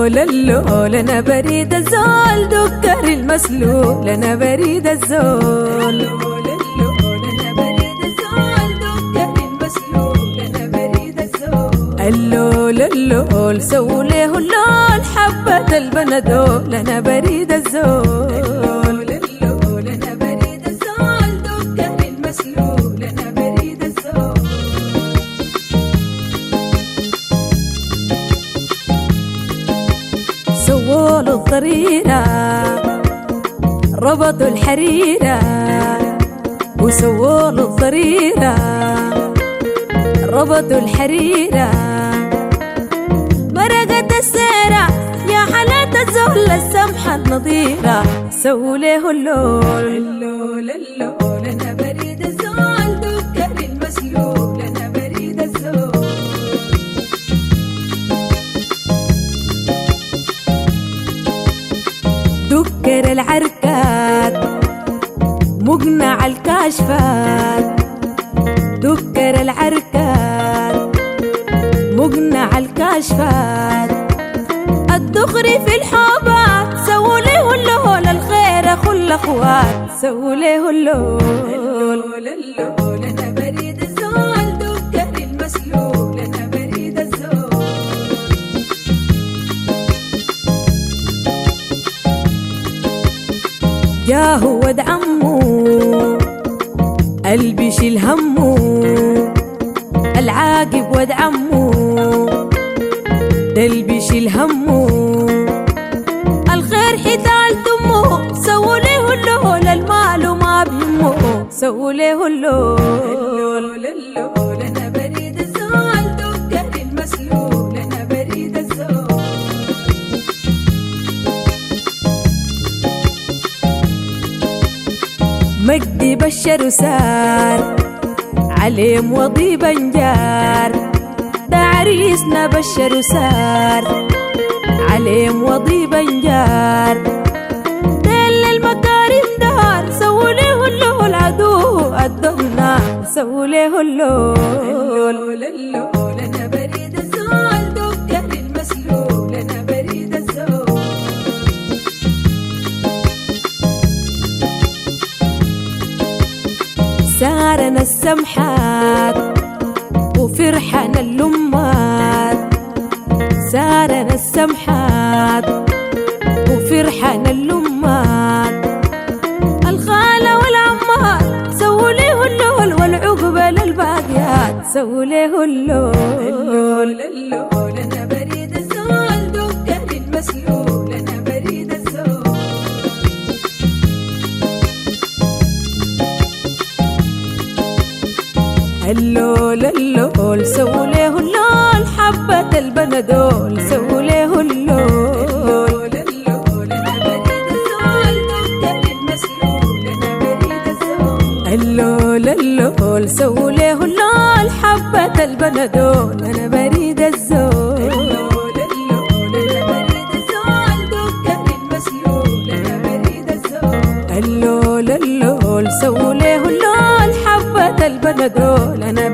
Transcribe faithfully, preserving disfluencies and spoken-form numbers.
اللول اللول انا بريد الزول دكر المسلول انا بريد الزول اللول اللول انا بريد الزول دكر المسلول انا بريد الزول اللول اللول سووا له اللول حبة البندول انا بريد الزول اللول انا بريد الزول دكر المسلول انا بريد الزول سووا له الضريرة ربطوا الحريرة وسووا له الضريرة ربطوا الحريرة مرقت السيرة يا حالات الزول السمحة النظيرة سووا له اللول اللول اللول انا بريد الزول دكر المسلول انا بريد الزول دكر العركات مقنع الكاشفات دكر العركات مقنع الكاشفات الدغري في الحوبات سووا له اللول الخير خل اخوات سووا له اللول اللول انا بريد الزول دكر المسلول انا بريد الزول جاه ود عمو قلبي يشيل همه العاقب ود عمو قلبي يشيل همه الخير حتال تمه سووا له اللول المال وما بيمه سووا له اللول اللول انا بريد الزول دكر المسلول انا بريد الزول مجدي بشر وسار عليه مضي بنجار ده عريسنا بشر وسار عليه مضي بنجار دل المكارم دار سووا له اللول عدو الدمنا سووا له اللول اللول انا بريد الزول دكر المسلول انا بريد الزول سارنا السمحات وفرحنا اللمات سارنا السمحات وفرحنا اللمات الخالة والعمات سووا له اللول والعقبة للباقيات سووا له اللول اللول انا بريد الزول دكر المسلول انا بريد الزول اللول اللول سووا له اللول حبة البندول سووا له اللول اللول انا بريد الزول دكر المسلول انا بريد الزول اللول اللول سووا له اللول حبة البندول انا بريد الزول اللول اللول انا بريد الزول دكر المسلول انا بريد الزول اللول اللول سووا له اللول حبة البندول انا